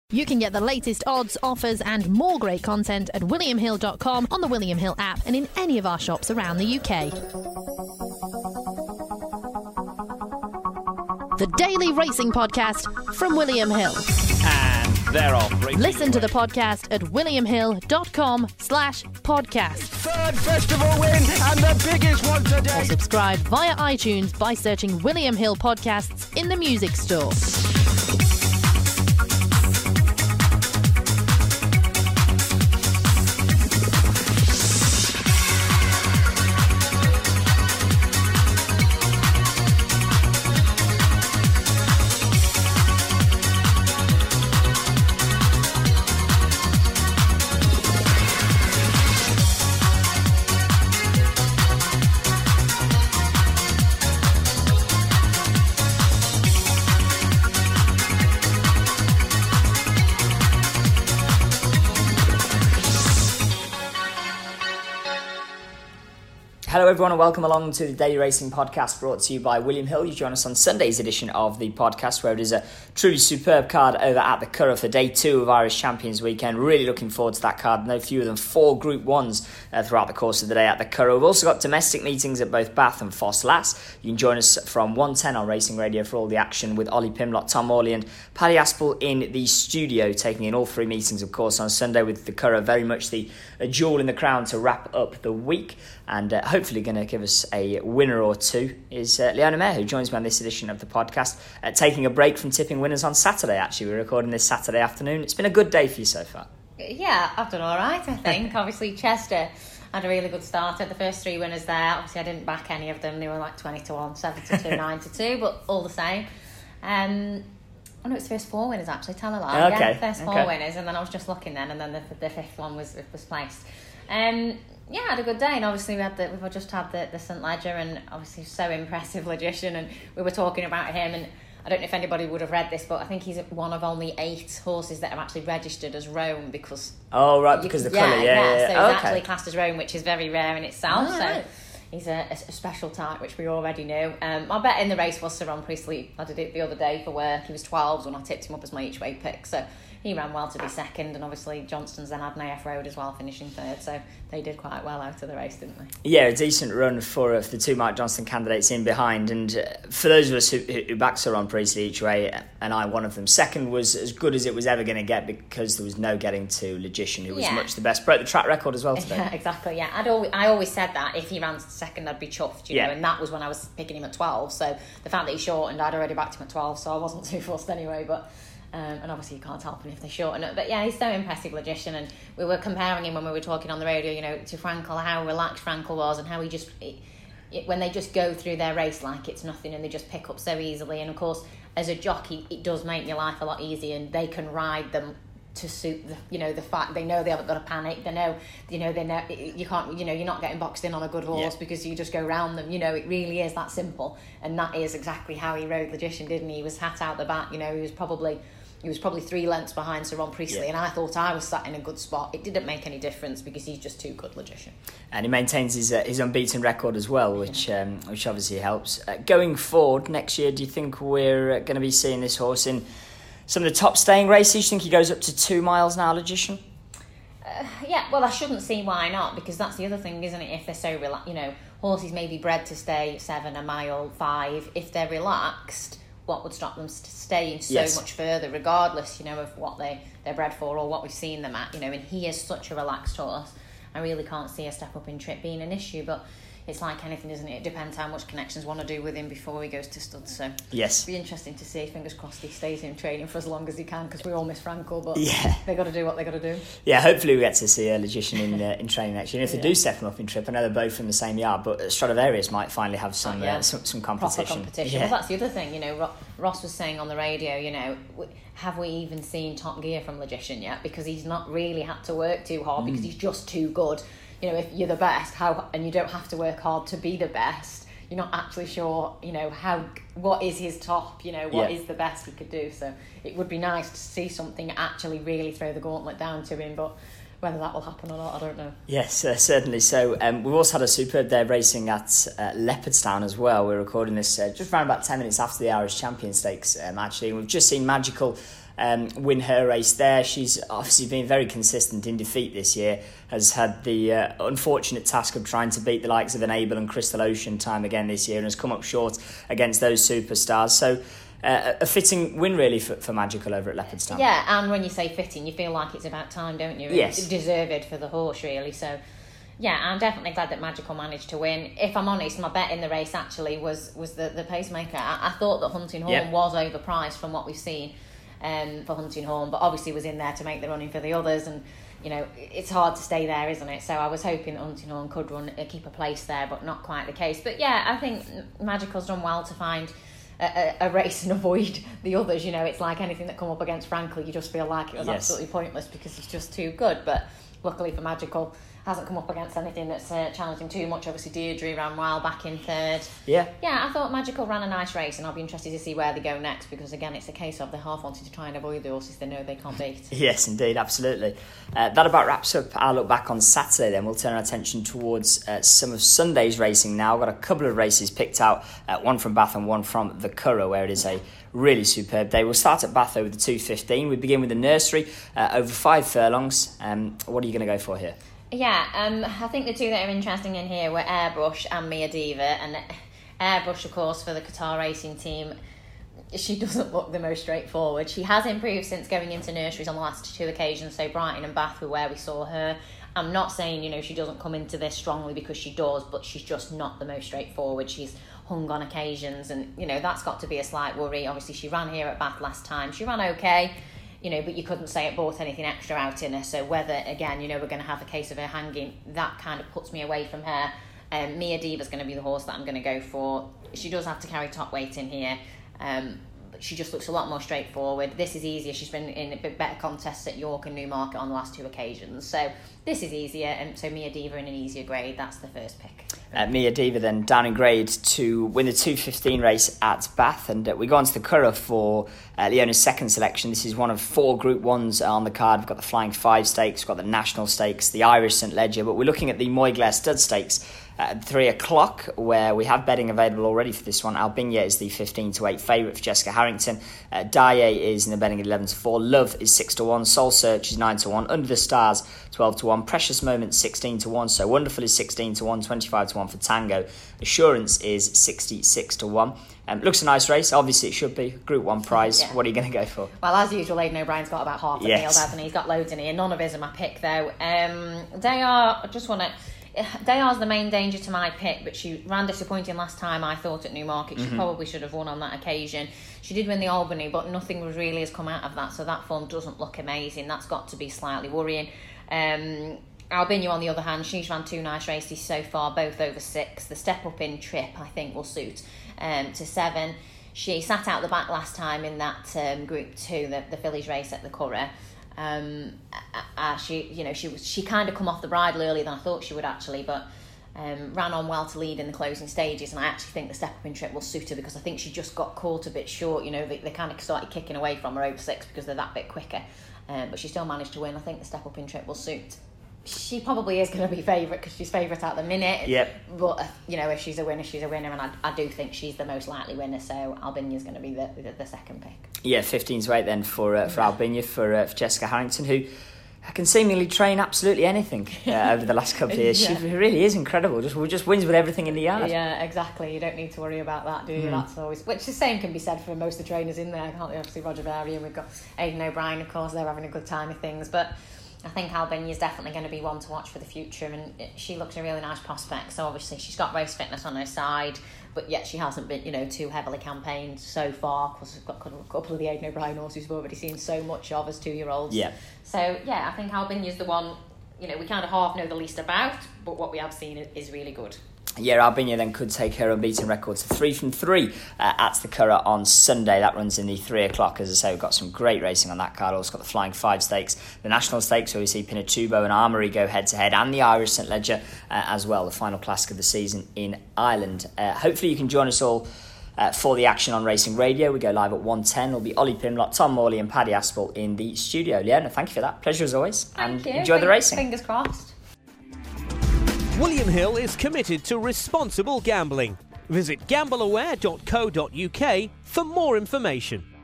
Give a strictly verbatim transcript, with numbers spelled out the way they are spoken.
You can get the latest odds, offers and more great content at william hill dot com, on the William Hill app and in any of our shops around the U K. The Daily Racing Podcast from William Hill. And they're off. Listen to the podcast at william hill dot com slash podcast. Third festival win and the biggest one today. Or subscribe via iTunes by searching William Hill Podcasts in the music store. Hello everyone and welcome along to the Daily Racing Podcast brought to you by William Hill. You join us on Sunday's edition of the podcast where it is a truly superb card over at the Curragh for day two of Irish Champions Weekend. Really looking forward to that card. No fewer than four Group ones uh, throughout the course of the day at the Curragh. We've also got domestic meetings at both Bath and Foss Lass. You can join us from one ten on Racing Radio for all the action with Ollie Pimlott, Tom Morley and Paddy Aspel in the studio, taking in all three meetings of course on Sunday with the Curragh very much the a jewel in the crown to wrap up the week, and uh, hopefully going to give us a winner or two is uh, Leona Mayer, who joins me on this edition of the podcast, uh, taking a break from tipping winners on Saturday. Actually, we're recording this Saturday afternoon. It's been a good day for you so far. Yeah, I've done all right, I think. Obviously, Chester had a really good start at the first three winners there. Obviously, I didn't back any of them. They were like twenty to one, seven to two, nine to two, but all the same. Um, oh no, it's the first four winners actually, tell a lie. Okay. Yeah, first four okay. winners, and then I was just looking then, and then the, the fifth one was was placed. Um, yeah, I had a good day, and obviously we had the, we've just had the, the St Ledger, and obviously so impressive Logician, and we were talking about him, and I don't know if anybody would have read this, but I think he's one of only eight horses that are actually registered as Roan because... Oh, right, because you, the colour, yeah, yeah, yeah. So he's oh, okay. actually classed as Roan, which is very rare in itself, oh, so... Right. He's a, a, a special type, which we already knew. Um, my bet in the race was Sir Ron Priestley. I did it the other day for work. He was twelves when I tipped him up as my each way pick. So he ran well to be second. And obviously Johnston's then had an A F Road as well, finishing third. So they did quite well out of the race, didn't they? Yeah, a decent run for, uh, for the two Mark Johnston candidates in behind. And uh, for those of us who, who backed Sir Ron Priestley each way, and I one of them, second was as good as it was ever going to get because there was no getting to Logician, who was Yeah. much the best. Broke the track record as well today. Yeah, exactly, yeah. I'd always, I always said that if he ran second, I'd be chuffed, you Yeah. know, and that was when I was picking him at twelve. So the fact that he shortened, I'd already backed him at twelve, so I wasn't too fussed anyway, but... Um, and obviously you can't help him if they shorten it. But yeah, he's so impressive Logician, and we were comparing him when we were talking on the radio, you know, to Frankel, how relaxed Frankel was and how he just... It, it, when they just go through their race like it's nothing and they just pick up so easily. And of course, as a jockey, it does make your life a lot easier, and they can ride them to suit the, you know, the fact they know they haven't got to panic. They know, you know, they know you can't, you know, you're not getting boxed in on a good horse Yeah. because you just go round them. You know, it really is that simple, and that is exactly how he rode Logician, didn't he? He was hat out the back. You know, he was probably. He was probably three lengths behind Sir Ron Priestley, Yeah. and I thought I was sat in a good spot. It didn't make any difference because he's just too good Logician. And he maintains his uh, his unbeaten record as well, which um, which obviously helps. Uh, going forward next year, do you think we're uh, going to be seeing this horse in some of the top staying races? Do you think he goes up to two miles now, Logician? Uh, yeah, well, I shouldn't see why not, because that's the other thing, isn't it? If they're so relaxed, you know, horses may be bred to stay seven, a mile, five. If they're relaxed, what would stop them staying so Yes. much further, regardless, you know, of what they, they're bred for or what we've seen them at, you know, and he is such a relaxed horse. I really can't see a step up in trip being an issue, but it's like anything, isn't it? It depends how much connections want to do with him before he goes to stud, so Yes. it'll be interesting to see. Fingers crossed he stays in training for as long as he can, because we all miss Frankel, but Yeah. they've got to do what they've got to do. Yeah, hopefully we get to see a Logician in uh, in training next year. And if Yeah. they do step him up in trip, I know they're both from the same yard, but Stradivarius might finally have some Oh, yeah. uh, some, some Proper competition. competition. Yeah. Well, that's the other thing, you know, Ro- Ross was saying on the radio, you know, w- have we even seen top gear from Logician yet? Because he's not really had to work too hard because he's just too good. You know, if you're the best, how and you don't have to work hard to be the best, you're not actually sure, you know, how what is his top, you know, what Yeah. is the best he could do. So it would be nice to see something actually really throw the gauntlet down to him, but whether that will happen or not, I don't know. Yes, uh, certainly. So um, we've also had a superb day of racing at uh, Leopardstown as well. We're recording this uh, just around about ten minutes after the Irish Champion Stakes, um, actually. And we've just seen Magical um, win her race there. She's obviously been very consistent in defeat this year, has had the uh, unfortunate task of trying to beat the likes of Enable and Crystal Ocean time again this year, and has come up short against those superstars. So uh, a fitting win really for, for Magical over at Leopardstown. Yeah, and when you say fitting, you feel like it's about time, don't you? Yes. It's deserved for the horse, really. So yeah, I'm definitely glad that Magical managed to win. If I'm honest, my bet in the race actually was was the, the pacemaker. I, I thought that Hunting Horn yep. was overpriced from what we've seen um, for Hunting Horn, but obviously was in there to make the running for the others, and you know, it's hard to stay there, isn't it? So I was hoping that Hunting Horn could run uh, keep a place there, but not quite the case. But yeah, I think Magical's done well to find a, a, a race and avoid the others. You know, it's like anything that come up against Franklin, you just feel like it was yes. absolutely pointless because it's just too good. But luckily for Magical, hasn't come up against anything that's uh, challenging too much. Obviously, Deirdre ran well back in third. Yeah. Yeah, I thought Magical ran a nice race, and I'll be interested to see where they go next, because, again, it's a case of they half wanted to try and avoid the horses they know they can't beat. Yes, indeed, absolutely. Uh, that about wraps up our look back on Saturday then. We'll turn our attention towards uh, some of Sunday's racing now. I've got a couple of races picked out, uh, one from Bath and one from the Curragh, where it is a really superb day. We'll start at Bath over the two fifteen. We begin with the Nursery uh, over five furlongs. Um, what are you going to go for here? Yeah, um, I think the two that are interesting in here were Airbrush and Mia Diva. And Airbrush, of course, for the Qatar racing team, she doesn't look the most straightforward. She has improved since going into nurseries on the last two occasions, so Brighton and Bath were where we saw her. I'm not saying, you know, she doesn't come into this strongly, because she does, but she's just not the most straightforward. She's hung on occasions, and, you know, that's got to be a slight worry. Obviously, she ran here at Bath last time. She ran okay, you know, but you couldn't say it brought anything extra out in her. So whether, again, you know, we're going to have a case of her hanging, that kind of puts me away from her. Um, Mia Diva's going to be the horse that I'm going to go for. She does have to carry top weight in here, um, but she just looks a lot more straightforward. This is easier. She's been in a bit better contests at York and Newmarket on the last two occasions. So this is easier, and so Mia Diva in an easier grade, that's the first pick. Uh, Mia Diva then down in grade to win the two fifteen race at Bath, and uh, we go on to the Curragh for uh, Leona's second selection. This is one of four Group Ones on the card. We've got the Flying Five Stakes, we've got the National Stakes, the Irish St Ledger, but we're looking at the Moyglare Stud Stakes at three o'clock, where we have betting available already for this one. Albinia is the fifteen to eight favourite for Jessica Harrington. Uh, Daaye is in the betting at eleven to four. Love is six to one. Soul Search is nine to one. Under the Stars twelve to one. Precious Moment sixteen to one. So Wonderful is sixteen to one. twenty-five to one for Tango. Assurance is sixty-six to one. Um, looks a nice race. Obviously, it should be Group One prize. Yeah. What are you going to go for? Well, as usual, Aidan O'Brien's got about half the yes. field, hasn't he? He's got loads in here. None of his are my pick, though. Um, they are. I just want to. Dayar's the main danger to my pick, but she ran disappointing last time, I thought, at Newmarket. She mm-hmm. probably should have won on that occasion. She did win the Albany, but nothing was really has come out of that, so that form doesn't look amazing. That's got to be slightly worrying. Um, Albinia, on the other hand, she's ran two nice races so far, both over six. The step up in trip, I think, will suit um, to seven. She sat out the back last time in that um, Group Two, the, the fillies race at the Curragh. Um, uh, she, you know, she was she kind of come off the bridle earlier than I thought she would actually, but um, ran on well to lead in the closing stages, and I actually think the step up in trip will suit her, because I think she just got caught a bit short. You know, they, they kind of started kicking away from her over six because they're that bit quicker, um, but she still managed to win. I think the step up in trip will suit. She probably is going to be favourite because she's favourite at the minute. Yep. But, uh, you know, if she's a winner, she's a winner, and I, I do think she's the most likely winner, so Albinia's going to be the, the, the second pick. Yeah, fifteen to eight then for uh, for Albinia, for, uh, for Jessica Harrington, who can seemingly train absolutely anything uh, over the last couple of years. Yeah. She really is incredible. Just just wins with everything in the yard. Yeah, exactly. You don't need to worry about that, do you? Mm. That's always, which the same can be said for most of the trainers in there, can't they? Obviously, Roger Varian, we've got Aidan O'Brien, of course. They're having a good time of things, but I think Albinia is definitely going to be one to watch for the future, and she looks a really nice prospect. So obviously she's got race fitness on her side, but yet she hasn't been, you know, too heavily campaigned so far, because we've got a couple of the Aidan O'Brien horses we've already seen so much of as two-year-olds. Yeah. So yeah, I think Albinia is the one, you know, we kind of half know the least about, but what we have seen is really good. Yeah, Albinia then could take her unbeaten record to three from three uh, at the Curragh on Sunday. That runs in the three o'clock. As I say, we've got some great racing on that card. Also got the Flying Five Stakes, the National Stakes, where we see Pinatubo and Armory go head to head, and the Irish St Ledger uh, as well, the final classic of the season in Ireland. Uh, hopefully you can join us all uh, for the action on Racing Radio. We go live at one ten. It'll be Ollie Pimlott, Tom Morley and Paddy Aspel in the studio. Leona, thank you for that. Pleasure as always. Thank and you. Enjoy Fing- the racing. Fingers crossed. William Hill is committed to responsible gambling. Visit gamble aware dot co dot uk for more information.